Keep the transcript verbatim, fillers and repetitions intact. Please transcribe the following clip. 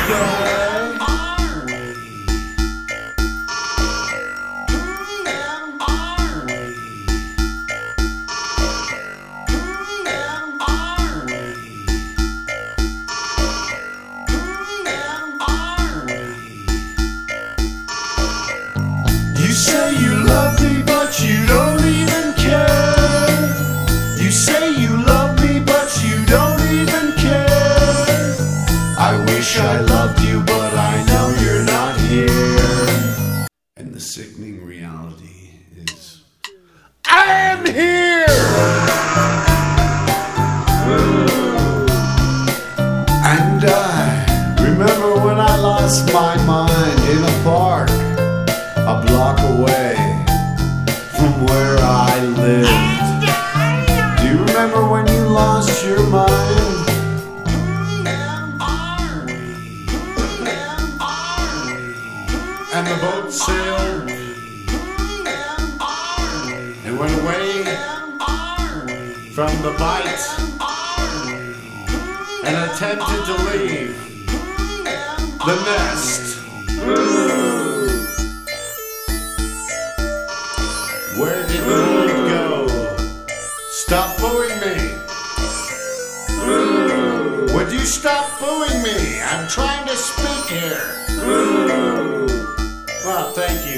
You say you love me, but you don't even care. You say you love me, but you don't even care. I wish I loved you, but I know you're not here. And the sickening reality is, I am here! And I remember when I lost my mind in a park a block away from where I lived. Do you remember when you lost your mind? Who are we? Who are we? And the boat sailed. Who are we? It went away from the bite and attempted to leave the nest. Where did you go? Stop fooling me. Would you stop fooling me? I'm trying to speak here. Well, thank you.